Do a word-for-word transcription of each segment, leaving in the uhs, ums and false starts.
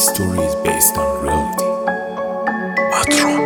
stories based on reality. Patron.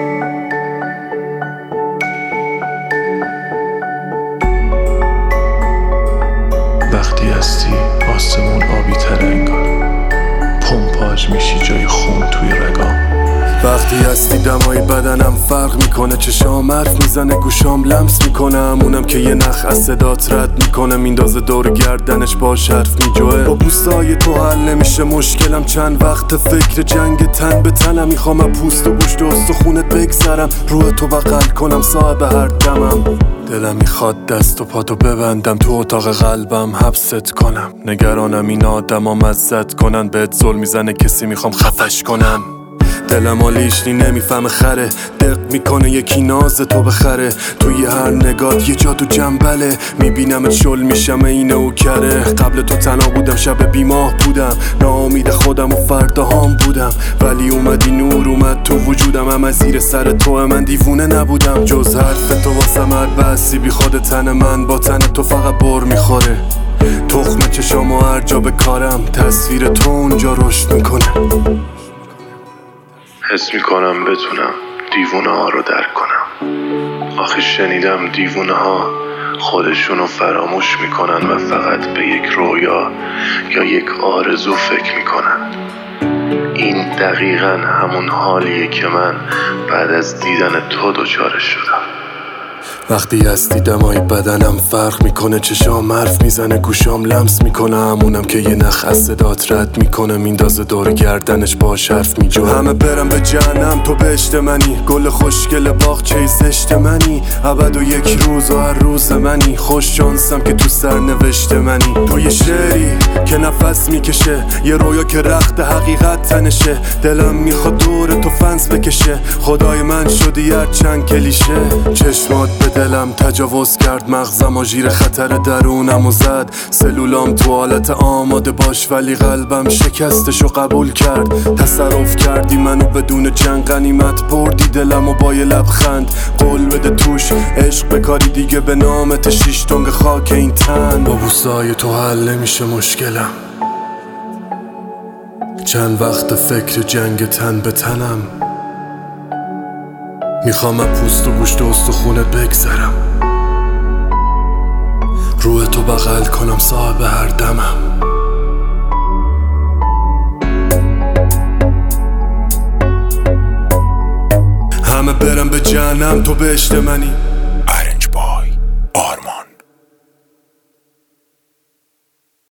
وقتی هستی آسمون آبی تر انگار، پمپاژ میشی جای خون توی رگام. وقتی هستی دمای بدنم فرق میکنه، چشام حرف میزنه گوشام لمس میکنه، همونم که یه نخ از صدات رد میکنه، میندازه دور گردنش باش حرف میجوه. با بوسای تو حل نمیشه مشکلم، چند وقت فکر جنگ تن به تنم، میخوام از پوست و گوشت و استخونت بگذرم، روح تو بغل کنم صاحب هر دمم. دلم میخواد دست و پاتو ببندم، تو اتاق قلبم حبست کنم، نگرانم این آدما مزت کنن، بهت ظلم میزنه کسی میخوام خفش کنم. دلم آلیشنی نمیفهمه خره، دق میکنه یکی ناز تو بخره، توی هر نگات یه جا تو جنبله، میبینمت شل میشم اینه او کره. قبل تو تنها بودم شب بیماه بودم، ناامید خودم و فرداهام بودم، ولی اومدی نور اومد تو وجودم، هم از زیر سر تو من دیوونه نبودم، جز حرف تو واسم هر بحثی بی خود تن من با تن تو فقط بر میخوره. تخم چشام و هر جا به کارم، تصویر تو اونجا رشد میکنه. حس میکنم بتونم دیوونه ها رو درک کنم، آخه شنیدم دیوونه ها خودشونو فراموش میکنن و فقط به یک رویا یا یک آرزو فکر میکنن. این دقیقاً همون حالیه که من بعد از دیدن تو دچارش شدم. وقتی هستی دمای بدنم فرق میکنه، چشام حرف میزنه گوشام لمس میکنه، همونم که یه نخ از صدات رد میکنه، میندازه دور گردنش باش حرف میجوه. همه برم به جهنم تو بهشت منی، گل خوشگل باغچه زشت منی، ابد و یک روز و هر روز منی، خوش شانسم که تو سرنوشت منی. تو یه شعری که نفس میکشه، یه رویا که رخت حقیقت تنشه، دلم میخواد دور تو فنس بکشه، خدای من شدی هر چند کلیشه. چشمات به دلم تجاوز کرد، مغزم و ژیر خطر درونم و زد، سلولام تو حالت آماده باش، ولی قلبم شکستشو قبول کرد. تصرف کردی منو بدون جنگ، غنیمت بردی دلم و با یه لبخند، قول بده توش عشق بکاری دیگه به نامت شیش تنگ خاک این تن. با بوسای تو حل نمیشه مشکلم، چند وقت فکر جنگ تن به تنم، میخوام از پوست و گوشت و استخونت بگذرم، روح تو بغل کنم صاحب هر دمم. همه برم به جهنم تو بهشت منی،